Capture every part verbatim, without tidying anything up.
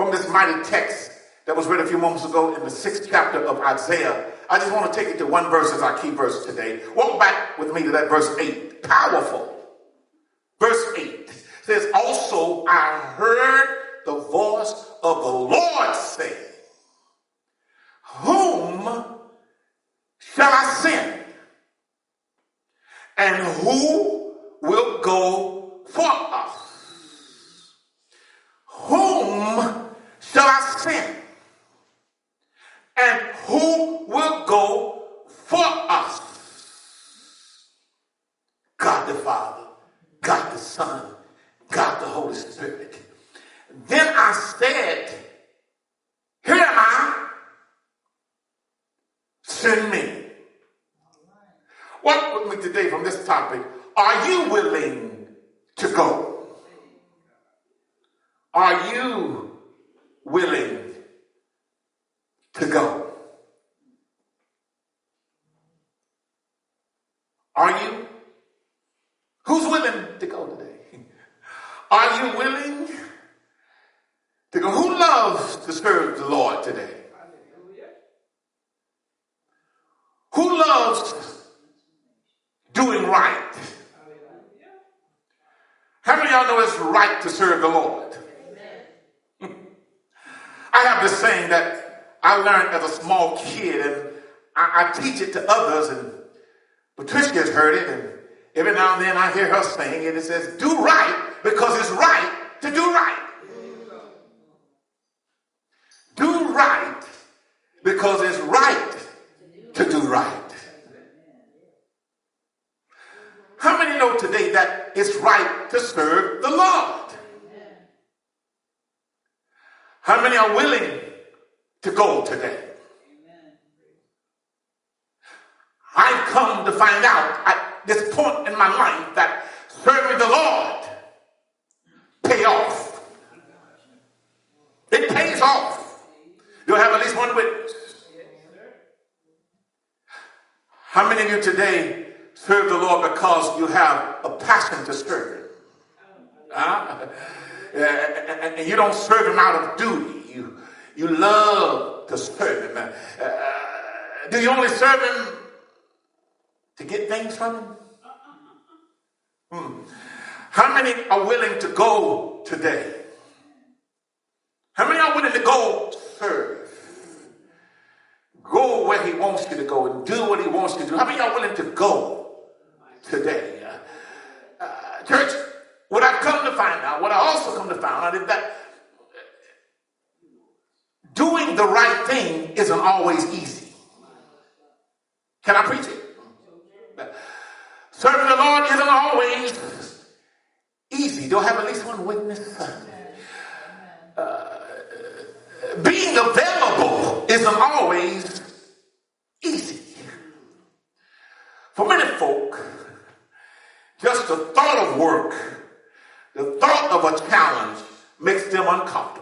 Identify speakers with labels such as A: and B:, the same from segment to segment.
A: from this mighty text that was read a few moments ago in the sixth chapter of Isaiah. I just want to take it to one verse as our key verse today. Walk back with me to that verse eight. Powerful. Verse eight says, also I heard the voice of the Lord say, whom shall I send? And who will go for us? Whom shall I send? And who will go for us? God the Father, God the Son, God the Holy Spirit. Then I said, here am I, send me. What with me today from this topic? Are you willing to go? Are you willing to go? Are you? Who's willing to go today? Are you willing to go? Who loves to serve the Lord today? Who loves doing right? How many of y'all know it's right to serve the Lord? I have this saying that I learned as a small kid, and I, I teach it to others, and Patricia has heard it, and every now and then I hear her saying it. It says, do right because it's right to do right. Do right because it's right to do right. How many know today that it's right to serve the Lord? How many are willing to go today? I've come to find out at this point in my life that serving the Lord pays off. It pays off. You'll have at least one witness. How many of you today serve the Lord because you have a passion to serve Him? Uh, and you don't serve Him out of duty. You, you love to serve Him. Uh, do you only serve Him to get things from Him? Hmm. How many are willing to go today? How many are willing to go serve? Go where He wants you to go and do what He wants you to do. How many are willing to go today? Uh, uh, church, what I've come to find out, what I also come to find out is that doing the right thing isn't always easy. Can I preach it? Serving the Lord isn't always easy. Do I have at least one witness? Uh, being available isn't always easy. For many folk, just the thought of work, the thought of a challenge makes them uncomfortable.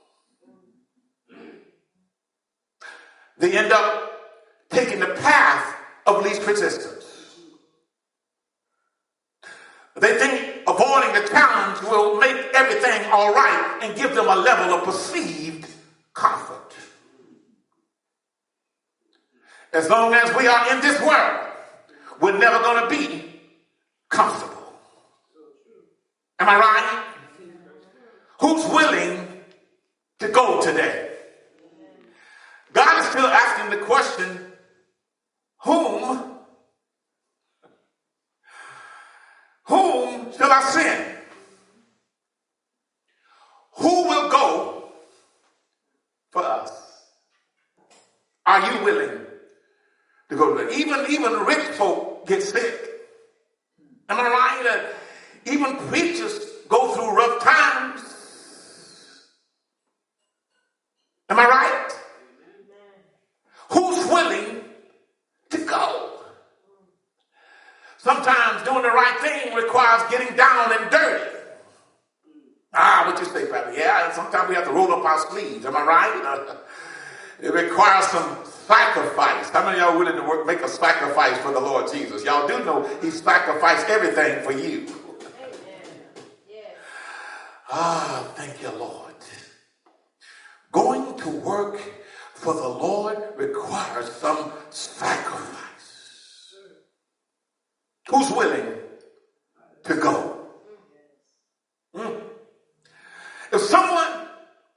A: They end up taking the path of least resistance. They think avoiding the challenge will make everything all right and give them a level of perceived comfort. As long as we are in this world, we're never going to be comfortable. Am I right? Who's willing to go today? God is still asking the question, whom Whom shall I send? Who will go for us? Are you willing to go to it? Even, even rich folk get sick. Am I right? That even preachers go through rough times. Am I right? Who's willing to go? Sometimes doing the right thing requires getting down and dirty. Ah, what you say, Pastor? Yeah, and sometimes we have to roll up our sleeves. Am I right? It requires some sacrifice. How many of y'all are willing to work, make a sacrifice for the Lord Jesus? Y'all do know He sacrificed everything for you. Ah, thank you, Lord. to work for the Lord requires some sacrifice. Who's willing to go? Mm. If someone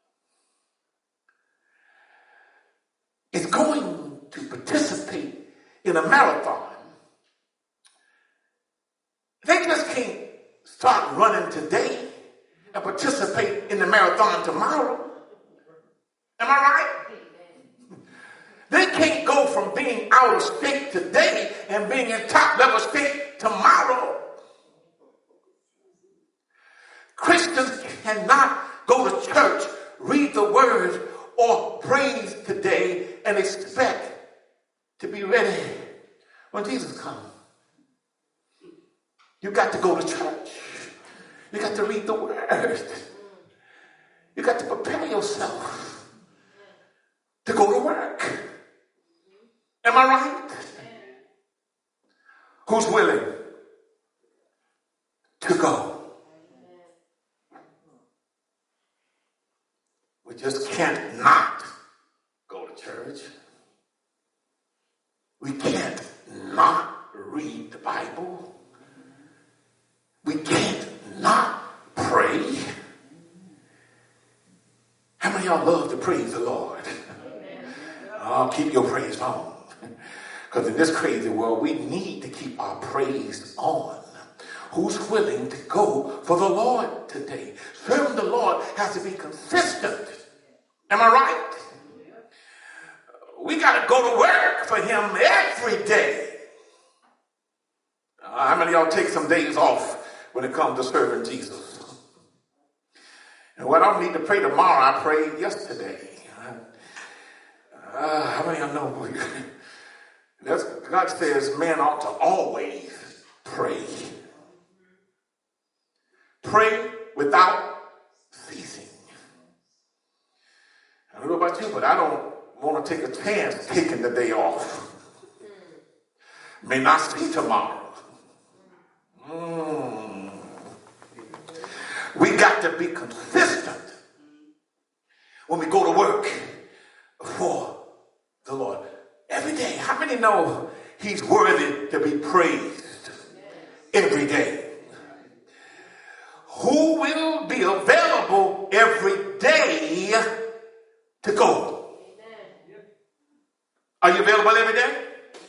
A: is going to participate in a marathon, they just can't start running today and participate in the marathon tomorrow. Am I right? They can't go from being out of state today and being in top level state tomorrow. Christians cannot go to church, read the word, or praise today and expect to be ready when Jesus comes. You got to go to church. You got to read the word. You got to prepare yourself to go to work. Am I right? Who's willing to go? We just can't not go to church. We can't not read the Bible. We can't not pray. How many of y'all love to praise the Lord? Oh, keep your praise on. Because in this crazy world, we need to keep our praise on. Who's willing to go for the Lord today? Serving the Lord has to be consistent. Am I right? We got to go to work for him every day. Uh, how many of y'all take some days off when it comes to serving Jesus? And what I don't need to pray tomorrow, I prayed yesterday. Uh, how many of y'all know? That's, God says man ought to always pray. Pray without ceasing. I don't know about you, but I don't want to take a chance taking the day off. May not see tomorrow. Mm. We got to be consistent when we go to work for the Lord every day. How many know he's worthy to be praised every day? Who will be available every day to go? Are you available every day?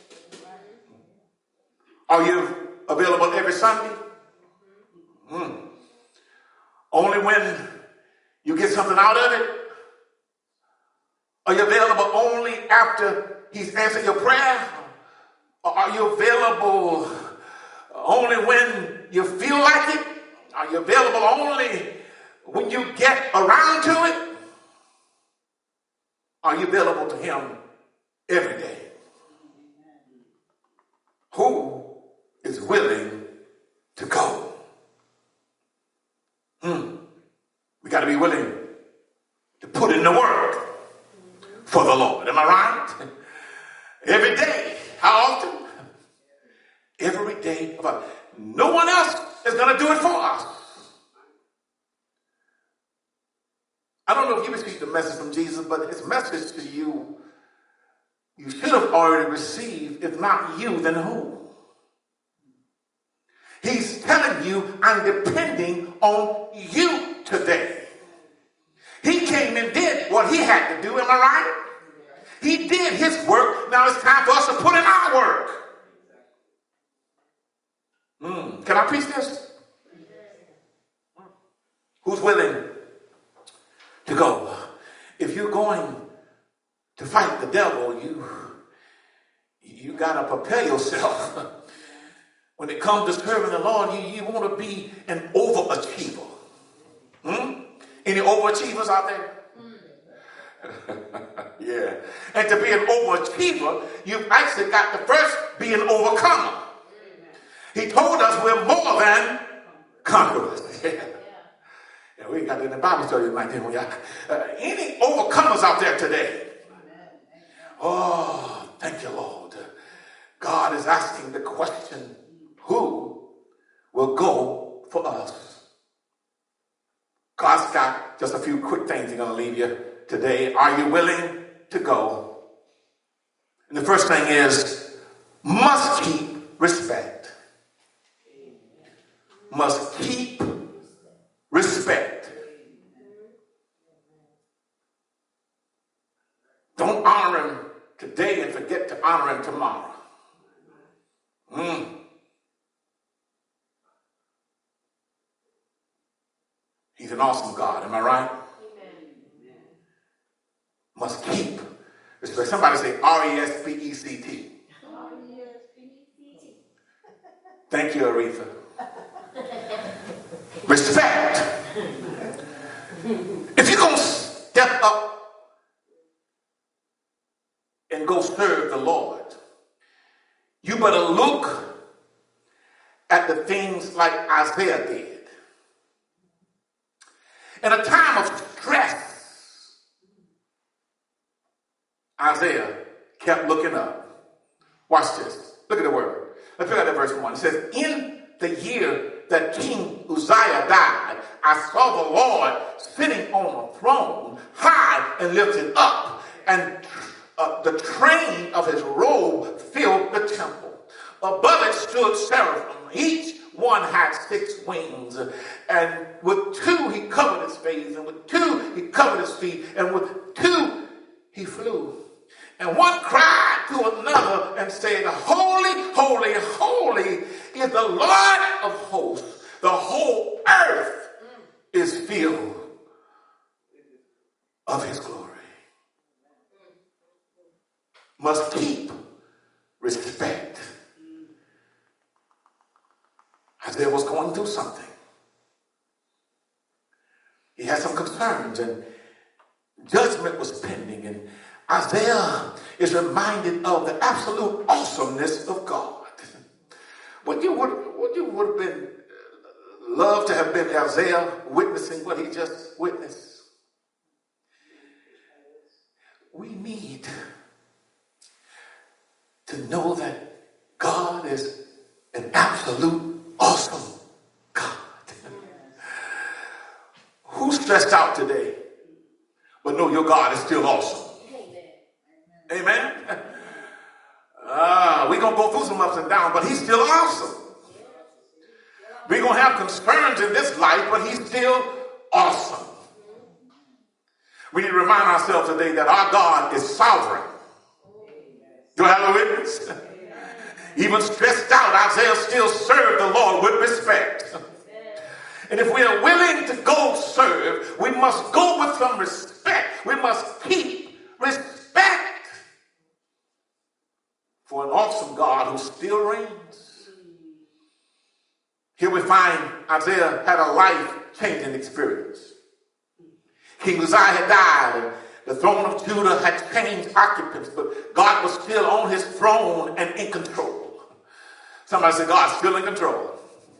A: Are you available every Sunday? Mm. Only when you get something out of it? Are you available only after he's answered your prayer? Or are you available only when you feel like it? Are you available only when you get around to it? Are you available to him every day? Who is willing to go? Hmm. We got to be willing to put in the work for the Lord. Am I right? Every day. How often? Every day. No one else is going to do it for us. I don't know if you received the message from Jesus, but his message to you, you should have already received. If not you, then who? He's telling you, I'm depending on you today. He came and did what he had to do. Am I right? He did his work. Now it's time for us to put in our work. Mm. Can I preach this? Who's willing to go? If you're going to fight the devil, you you got to prepare yourself. When it comes to serving the Lord, you, you want to be an overachiever. Hmm? Any overachievers out there? Yeah. And to be an overachiever, you've actually got to first be an overcomer. He told us we're more than conquerors. Yeah. Yeah, we got it in the Bible story tonight, didn't we? Uh, any overcomers out there today? Oh, thank you, Lord. God is asking the question, who will go for us? God's got just a few quick things he's going to leave you today, are you willing to go? And the first thing is, must keep respect. Must keep respect. Don't honor him today and forget to honor him tomorrow. Mm. He's an awesome God, am I right? Amen. Must keep respect. Somebody say R E S P E C T. R E S P E C T. Thank you, Aretha. Respect. If you're going to step up and go serve the Lord, you better look at the things like Isaiah did. In a time of stress, Isaiah kept looking up. Watch this. Look at the word. Let's look at that verse one. It says, in the year that King Uzziah died, I saw the Lord sitting on a throne, high and lifted up, and uh, the train of his robe filled the temple. Above it stood seraphim. Each one had six wings, and with two he covered his face, and with two he covered his feet, and with two he flew. And one cried to another and said, Holy, holy, holy is the Lord of hosts. The whole earth is filled of his glory. Must keep respect. Isaiah was going through something. He had some concerns, and judgment was pending, and Isaiah is reminded of the absolute awesomeness of God. Would you would, would you would have been uh, loved to have been Isaiah witnessing what he just witnessed? We need to know that God is an absolute awesome God. Who's stressed out today? But know your God is still awesome. Amen. Ah, we're going to go through some ups and downs, but he's still awesome. We're going to have concerns in this life, but he's still awesome. We need to remind ourselves today that our God is sovereign. Do I have a witness? Even stressed out, Isaiah still served the Lord with respect. And if we are willing to go serve, we must go with some respect. We must keep respect for an awesome God who still reigns. Here we find Isaiah had a life-changing experience. King Uzziah had died, and the throne of Judah had changed occupants, but God was still on his throne and in control. Somebody say, God's still in control.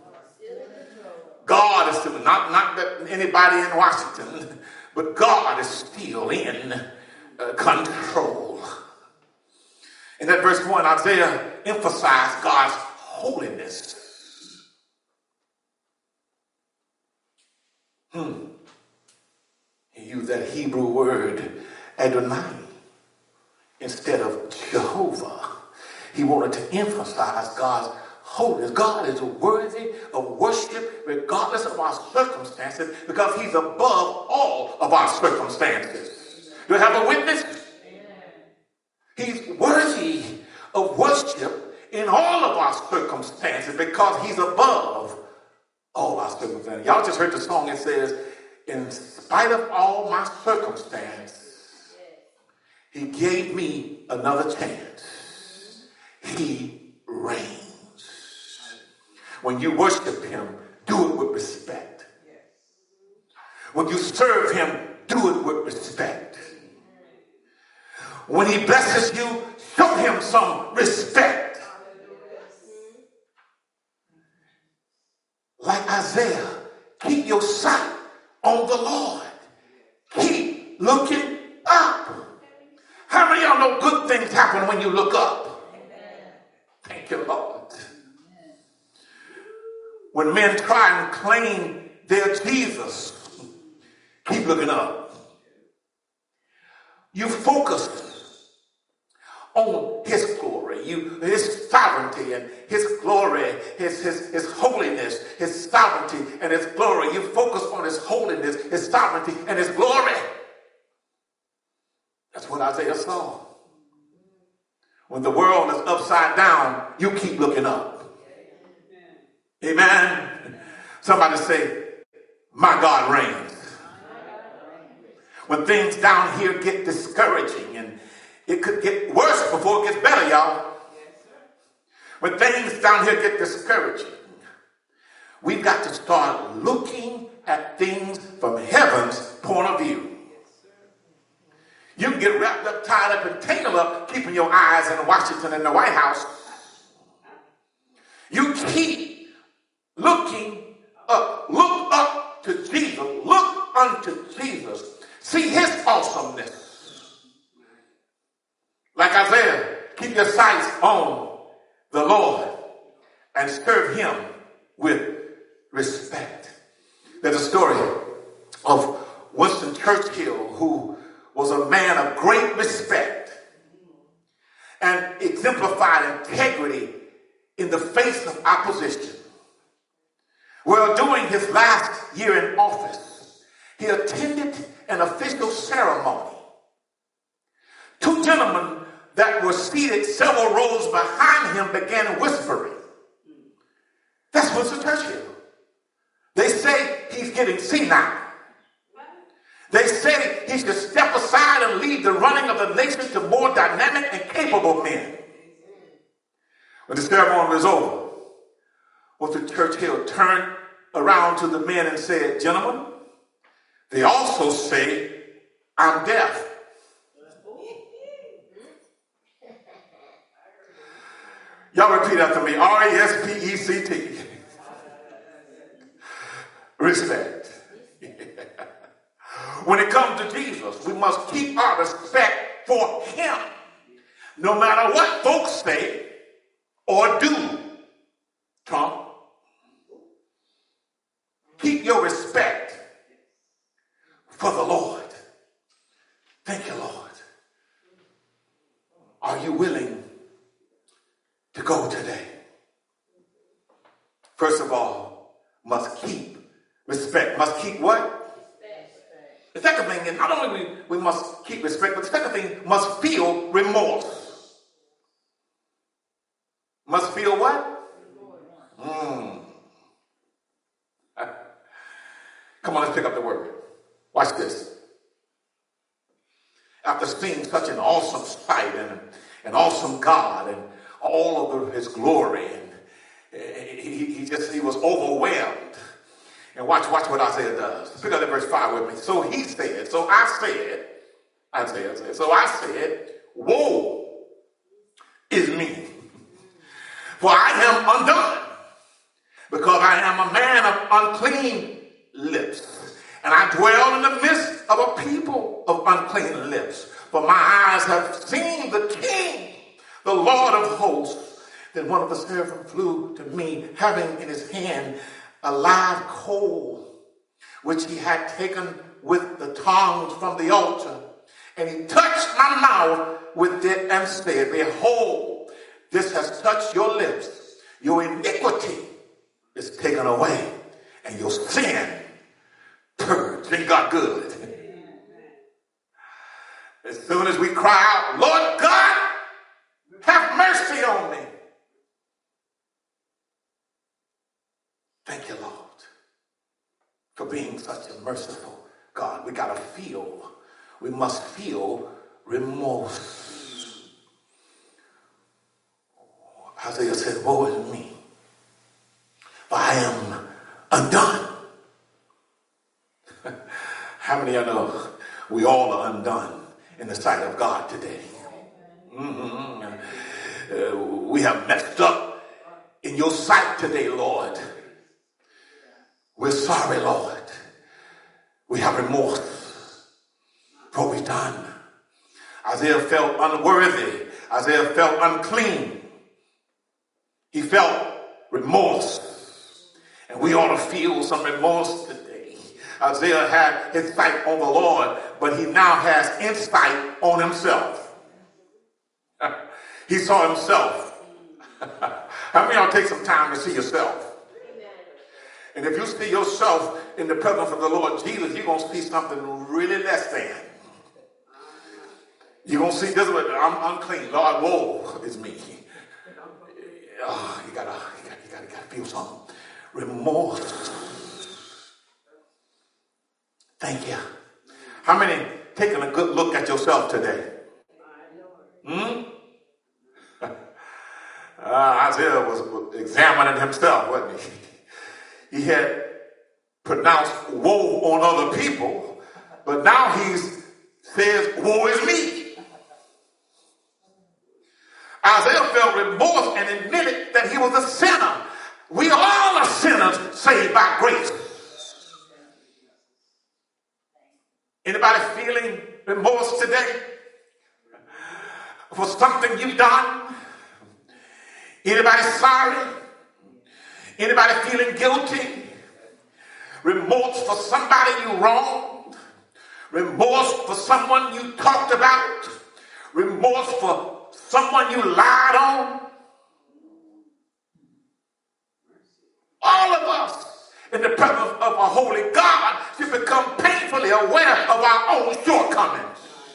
A: God is still, not, not that anybody in Washington, but God is still in uh, control. In that verse one, Isaiah emphasized God's holiness. Hmm. He used that Hebrew word Adonai instead of Jehovah. He wanted to emphasize God's holiness. God is worthy of worship regardless of our circumstances because he's above all of our circumstances. Do you have a witness? He's worthy of worship in all of our circumstances because he's above all our circumstances. Y'all just heard the song. It says, in spite of all my circumstance, he gave me another chance. He reigns. When you worship him, do it with respect. When you serve him, do it with respect. When he blesses you, show him some respect. Like Isaiah, keep your sight on the Lord. Keep looking up. How many of y'all know good things happen when you look up? Thank you, Lord. When men try and claim they're Jesus, keep looking up. you focus on his glory, you his sovereignty and his glory, his, his, his holiness, his sovereignty and his glory. You focus on his holiness, his sovereignty, and his glory. That's what Isaiah saw. When the world is upside down, you keep looking up. Amen. Somebody say, my God reigns. When things down here get discouraging, and it could get worse before it gets better, y'all. When things down here get discouraging, we've got to start looking at things from heaven's point of view. You can get wrapped up, tied up, and tangled up, keeping your eyes in Washington and the White House. You keep looking up. Look up to Jesus. Look unto Jesus. See his awesomeness. Like Isaiah, keep your sights on the Lord and serve him with respect. There's a story of Winston Churchill, who was a man of great respect and exemplified integrity in the face of opposition. Well, during his last year in office, he attended an official ceremony. Two gentlemen that were seated several rows behind him began whispering. That's Winston Churchill. They say he's getting senile. They say he should step aside and leave the running of the nation to more dynamic and capable men. When the ceremony was over, Winston Churchill turned around to the men and said, gentlemen, they also say I'm deaf. Y'all repeat after me. R E S P E C T. Respect. When it comes to Jesus, we must keep our respect for him, no matter what folks say or do. Trump, keep your respect for the Lord. Thank you, Lord. Are you willing to go today? First of all, must keep respect. Must keep what? The second thing is not only we, we must keep respect, but the second thing, must feel remorse. Must feel what? Mm. Come on, let's pick up the word. Watch this. After seeing such an awesome sight and an awesome God and all of his glory, and he, he just he was overwhelmed. And watch, watch what Isaiah does. Pick up that verse five with me. So he said, so I said, Isaiah said, so I said, woe is me, for I am undone, because I am a man of unclean lips, and I dwell in the midst of a people of unclean lips. For my eyes have seen the King, the Lord of hosts. Then one of the seraphim flew to me, having in his hand a live coal, which he had taken with the tongs from the altar. And he touched my mouth with it and said, behold, this has touched your lips. Your iniquity is taken away, and your sin purged. Ain't God good? As soon as we cry out, Lord God, have mercy on me. Thank you, Lord, for being such a merciful God. We got to feel, we must feel remorse. Isaiah said, woe is me, for I am undone. How many of you know we all are undone in the sight of God today? Mm-hmm. Uh, we have messed up in your sight today, Lord. We're sorry, Lord. We have remorse for what we've done. Isaiah felt unworthy. Isaiah felt unclean. He felt remorse. And we ought to feel some remorse today. Isaiah had his sight on the Lord, but he now has insight on himself. He saw himself. How many of y'all take some time to see yourself? And if you see yourself in the presence of the Lord Jesus, you're going to see something really less than. You're going to see this one, I'm unclean. Lord, woe is me. Oh, you gotta, you gotta, you gotta, you gotta feel something. Remorse. Thank you. How many taking a good look at yourself today? Hmm? Uh, Isaiah was examining himself, wasn't he? He had pronounced woe on other people, but now he says, woe is me. Isaiah felt remorse and admitted that he was a sinner. We all are sinners saved by grace. Anybody feeling remorse today for something you've done? Anybody sorry? Anybody feeling guilty? Remorse for somebody you wronged? Remorse for someone you talked about? Remorse for someone you lied on? All of us in the presence of a holy God should become painfully aware of our own shortcomings.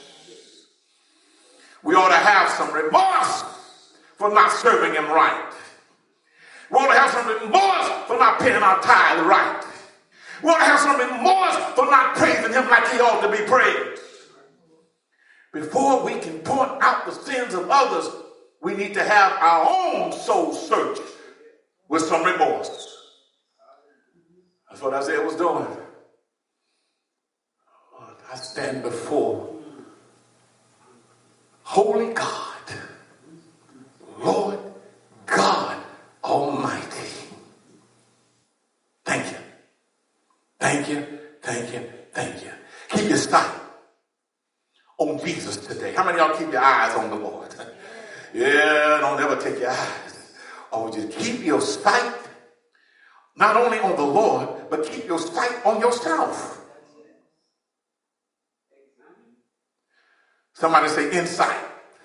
A: We ought to have some remorse for not serving him right. We ought to have some remorse for not paying our tithe right. We ought to have some remorse for not praising him like he ought to be praised. Before we can point out the sins of others, we need to have our own soul searched with some remorse. That's what Isaiah was doing. I stand before holy God, Lord God Almighty. Thank you. Thank you. Thank you. Thank you. Keep your sight on Jesus today. How many of y'all keep your eyes on the Lord? Yeah, don't ever take your eyes. Oh, just keep your sight not only on the Lord, but keep your sight on yourself. Somebody say insight.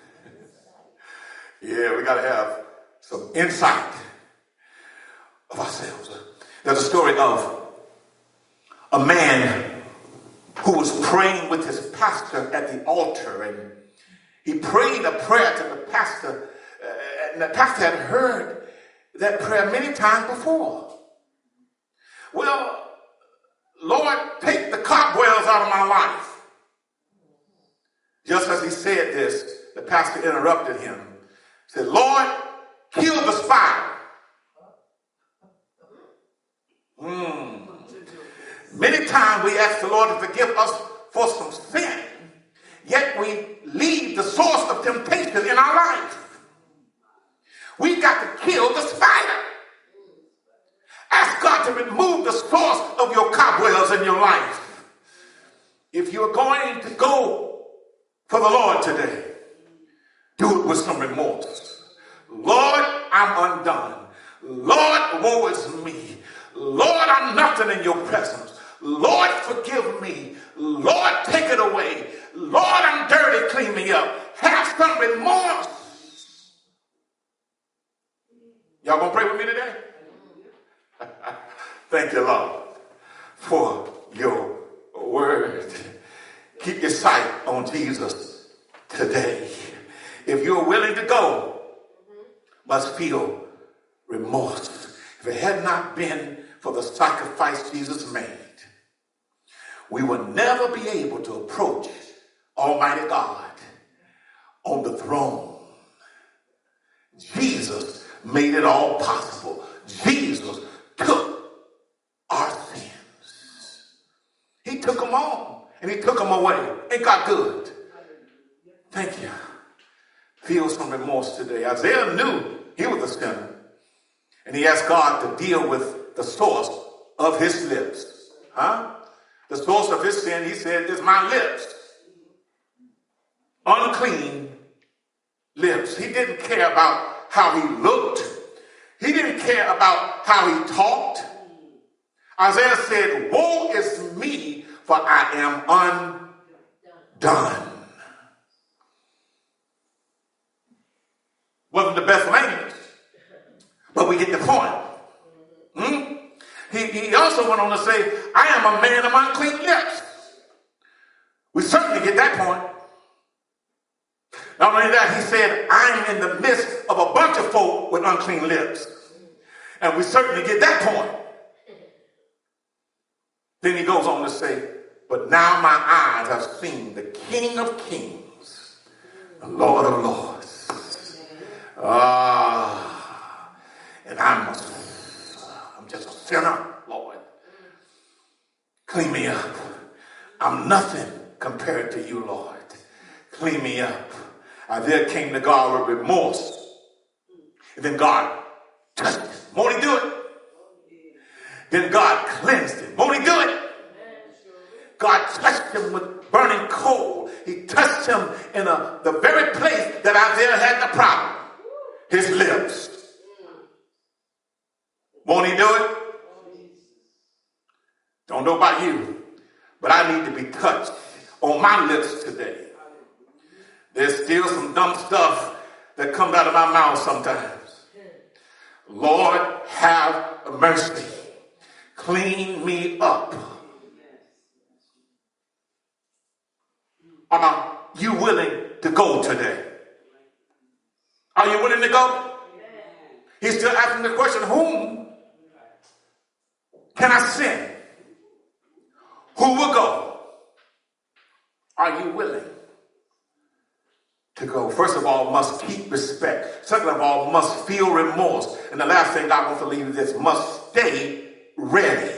A: Yeah, we got to have some insight of ourselves. There's a story of a man who was praying with his pastor at the altar, and he prayed a prayer to the pastor, uh, and the pastor had heard that prayer many times before. Well, Lord, take the cobwebs out of my life. Just as he said this, the pastor interrupted him. He said, Lord, kill the spider. Mm. Many times we ask the Lord to forgive us for some sin, yet we leave the source of temptation in our life. We got to kill the spider. Ask God to remove the source of your cobwebs in your life. If you're going to go for the Lord today, do it with some remorse. Lord, I'm undone. Lord, woe is me. Lord, I'm nothing in your presence. Lord, forgive me. Lord, take it away. Lord, I'm dirty. Clean me up. Have some remorse. Y'all gonna pray with me today? Thank you, Lord, for your word. Keep your sight on Jesus today. If you're willing to go, must feel remorse. If it had not been for the sacrifice Jesus made, we would never be able to approach Almighty God on the throne. Jesus made it all possible. Jesus took our sins. He took them on and he took them away. Ain't God good? Thank you. Feel some remorse today. Isaiah knew he was a sinner, and he asked God to deal with the source of his lips. Huh? The source of his sin, he said, is my lips. Unclean lips. He didn't care about how he looked. He didn't care about how he talked. Isaiah said, woe is me, for I am undone. Wasn't the best language, but we get the point. Hmm? He, he also went on to say, I am a man of unclean lips. We certainly get that point. Not only that, he said, I'm in the midst of a bunch of folk with unclean lips. And we certainly get that point. Then he goes on to say, but now my eyes have seen the King of Kings, the Lord of Lords. Ah, and I'm, a, I'm just a sinner, Lord. Clean me up. I'm nothing compared to you, Lord. Clean me up. Isaiah came to God with remorse. And then God touched him. Won't he do it? Then God cleansed him. Won't he do it? God touched him with burning coal. He touched him in a, the very place that Isaiah had the problem. His lips. Won't he do it? Don't know about you, but I need to be touched on my lips today. There's still some dumb stuff that comes out of my mouth sometimes. Lord, have mercy. Clean me up. Are you willing to go today? Are you willing to go? He's still asking the question, whom can I send? Who will go? Are you willing to go? First of all, must keep respect. Second of all, must feel remorse. And the last thing I want to leave is this, must stay ready.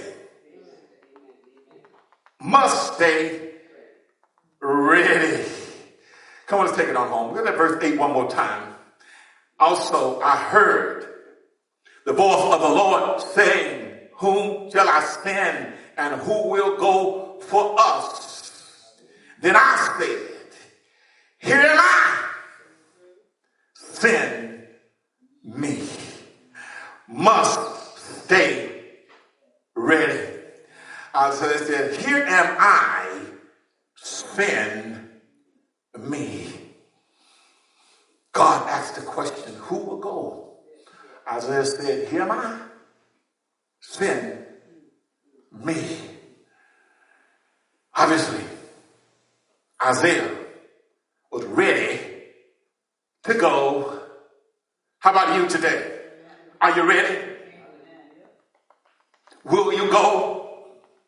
A: Must stay ready. Come on, let's take it on home. Look at verse eight one more time. Also, I heard the voice of the Lord saying, whom shall I send and who will go for us? Then I said, here am I. Send me. Must stay ready. Isaiah said, here am I. Send me. God asked the question, who will go? Isaiah said, here am I. Send me. Obviously, Isaiah was ready to go. How about you today? Are you ready? Will you go?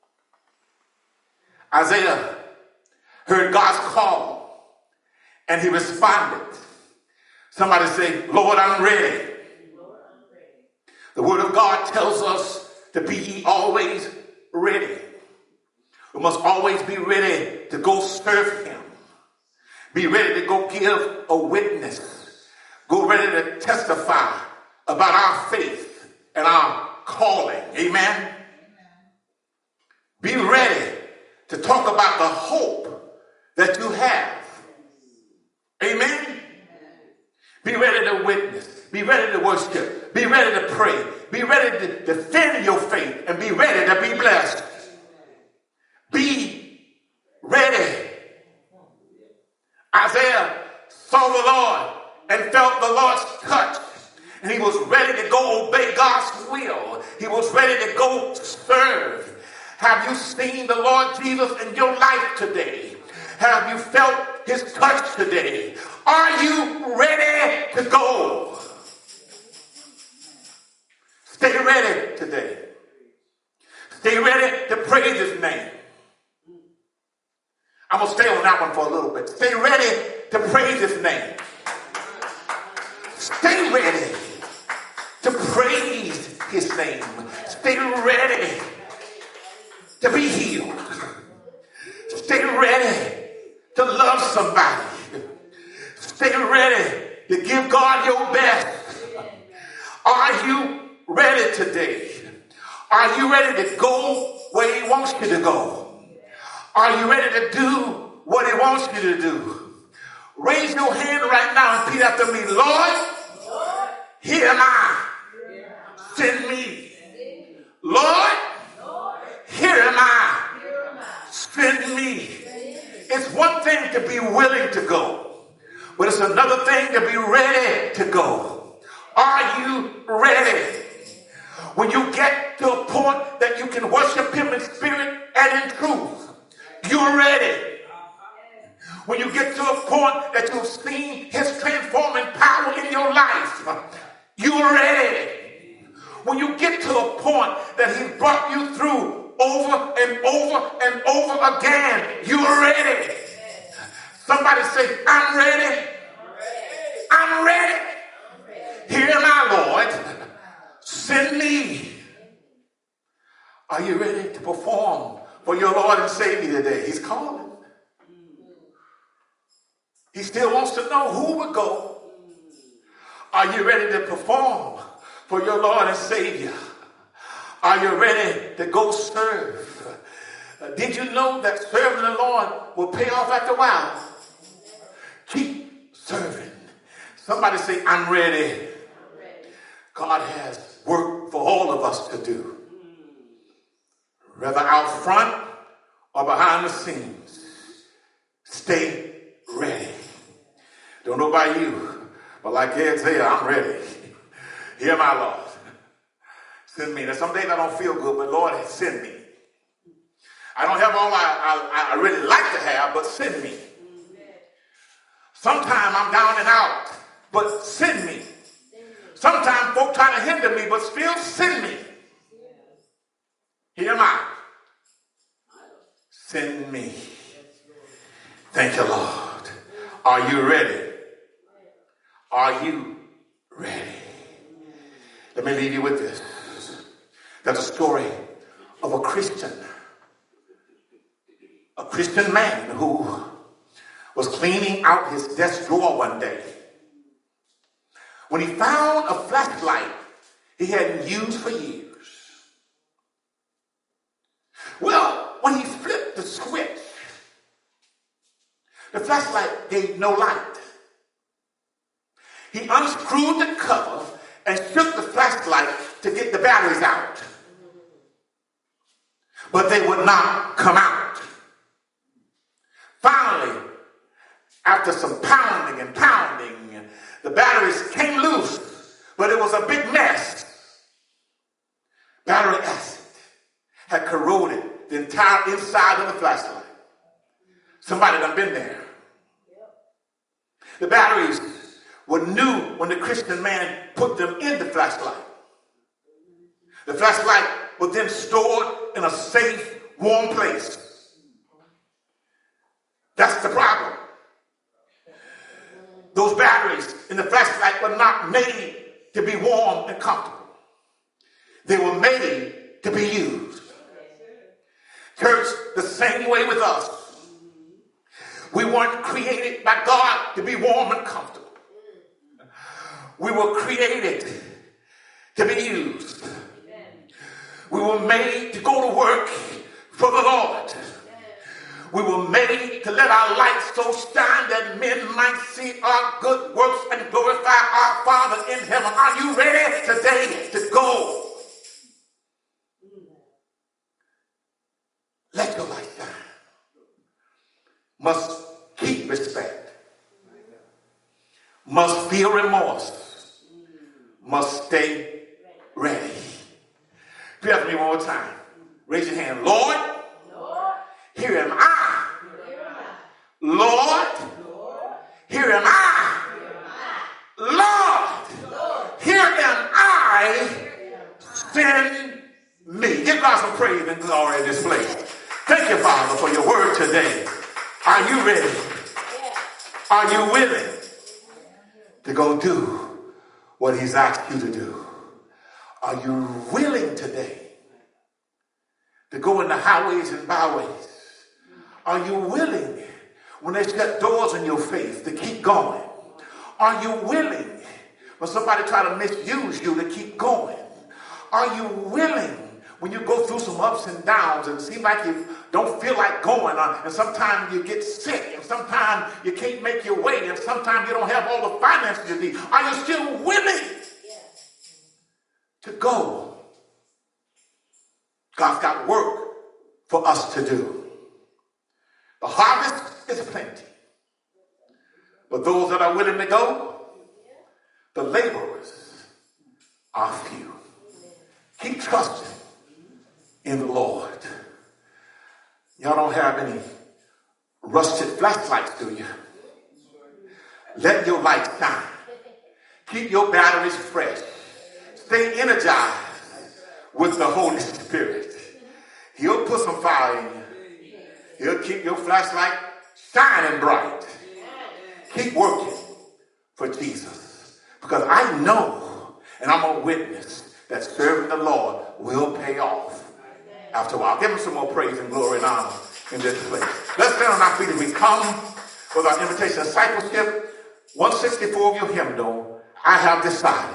A: Isaiah heard God's call and he responded. Somebody say, Lord, I'm ready. The word of God tells us to be always ready. We must always be ready to go serve him. Be ready to go give a witness. Go ready to testify about our faith and our calling. Amen. Be ready to talk about the hope that you have. Amen. Be ready to witness. Be ready to worship. Be ready to pray. Be ready to defend your faith and be ready to be blessed. Be ready. Isaiah saw the Lord and felt the Lord's touch. And he was ready to go obey God's will. He was ready to go serve. Have you seen the Lord Jesus in your life today? Have you felt his touch today? Are you ready to go? Stay ready today. Stay ready to praise his name. I'm going to stay on that one for a little bit. Stay ready to praise his name. Stay ready to praise his name. Stay ready to be healed. Stay ready to love somebody. Stay ready to give God your best. Are you ready today? Are you ready to go where he wants you to go? Are you ready to do what he wants you to do? Raise your hand right now and repeat after me. Lord, here am I. Send me. Lord, send me. It's one thing to be willing to go, but it's another thing to be ready to go. Are you ready? When you get to a point that you can worship him in spirit and in truth, you're ready. When you get to a point that you've seen his transforming power in your life, you're ready. When you get to a point that he brought you through over and over and over again, you're ready. Somebody say, I'm ready. I'm ready. Here am I, Lord. Send me. Are you ready to perform for your Lord and Savior today? He's calling. He still wants to know who would go. Are you ready to perform for your Lord and Savior? Are you ready to go serve? Uh, did you know that serving the Lord will pay off after a while? Keep serving. Somebody say, I'm ready. God has work for all of us to do. Whether out front or behind the scenes, stay ready. Don't know about you, but like Ed said, I'm ready. Hear my Lord. Send me. Now, some days I don't feel good, but Lord, send me. I don't have all I, I, I really like to have, but send me. Sometimes I'm down and out, but send me. Sometimes folk try to hinder me, but still send me. Here am I. Send me. Thank you, Lord. Are you ready? Are you ready? Let me leave you with this. There's a story of a Christian, a Christian man who was cleaning out his desk drawer one day when he found a flashlight he hadn't used for years. Well, when he flipped the switch, the flashlight gave no light. He unscrewed the cover and shook the flashlight to get the batteries out. But they would not come out. Finally, after some pounding and pounding, the batteries came loose, but it was a big mess. Battery acid had corroded the entire inside of the flashlight. Somebody done been there. The batteries were new when the Christian man put them in the flashlight. The flashlight was then stored in a safe, warm place. That's the problem. Those batteries in the flashlight were not made to be warm and comfortable. They were made to be used. Church, the same way with us. We weren't created by God to be warm and comfortable. We were created to be used. We were made to go to work for the Lord. We were made to let our light so shine that men might see our good works and glorify our Father in heaven. Are you ready today to go? Let your light shine. Must keep respect. Must feel remorse. Must stay ready. Repeat after me one more time. Raise your hand. Lord, Lord, here am I. Lord, Lord, here am I. Lord, Lord, here am I. Send me. Give God some praise and glory in this place. Thank you, Father, for your word today. Are you ready? Are you willing to go do what he's asked you to do? Are you willing today to go in the highways and byways? Are you willing, when they shut doors in your face, to keep going? Are you willing, when somebody try to misuse you, to keep going? Are you willing, when you go through some ups and downs and it seems like you don't feel like going, uh, and sometimes you get sick, and sometimes you can't make your way, and sometimes you don't have all the finances you need, are you still willing to go? God's got work for us to do. The harvest is plenty, but those that are willing to go, the laborers are few. Keep trusting in the Lord. Y'all don't have any rusted flashlights, do you? Let your light shine. Keep your batteries fresh. Stay energized with the Holy Spirit. He'll put some fire in you. He'll keep your flashlight shining bright. Keep working for Jesus. Because I know, and I'm a witness, that serving the Lord will pay off after a while. Give him some more praise and glory and honor in this place. Let's stand on our feet as we come with our invitation of discipleship. one sixty-four of your hymnal, I have decided.